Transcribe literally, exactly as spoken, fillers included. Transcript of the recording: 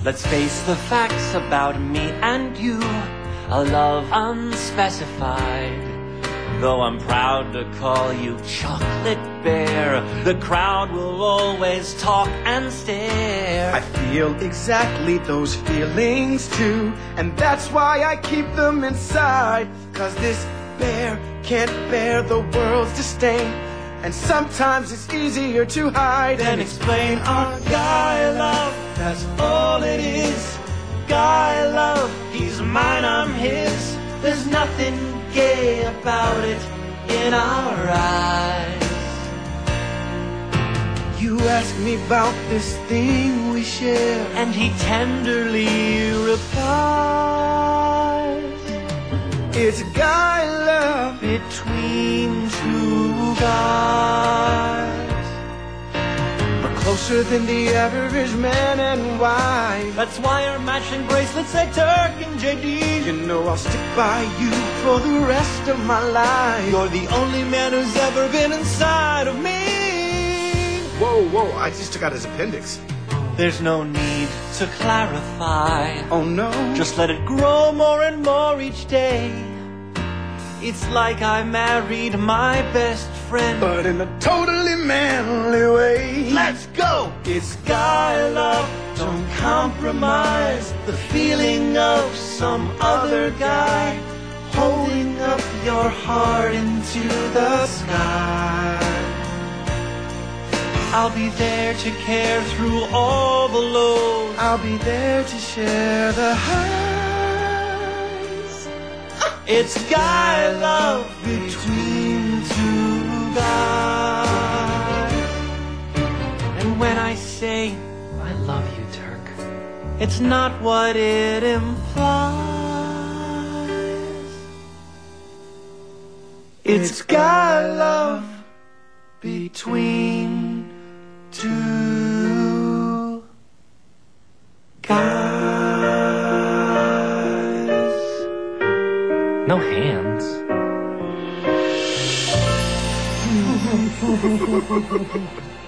Let's face the facts about me and you. A love unspecified. Though I'm proud to call you Chocolate Bear, the crowd will always talk and stare. I feel exactly those feelings too, and that's why I keep them inside. Cause this bear can't bear the world's disdain, and sometimes it's easier to hide Then explain our guy love, that's all it is. Guy love, he's mine, I'm his. There's nothing gay about it in our eyes. You ask me about this thing we share, And he tenderly replies, it's guy love between two guys. We're closer than the average man and wife. That's why our matching bracelets say Turk and J D. You know I'll stick by you for the rest of my life. You're the only man who's ever been inside of me. Whoa, whoa, I just took out his appendix. There's no need to clarify. Oh no. Just let it grow more and more each day. It's like I married my best friend, but in a totally manly way. Let's go! It's guy love, don't compromise the feeling of some other guy holding up your heart into the sky. I'll be there to care through all the lows. I'll be there to share the highs. It's guy love between two guys. And when I say I love you, Turk, it's not what it implies. It's guy love between two guys. No hands.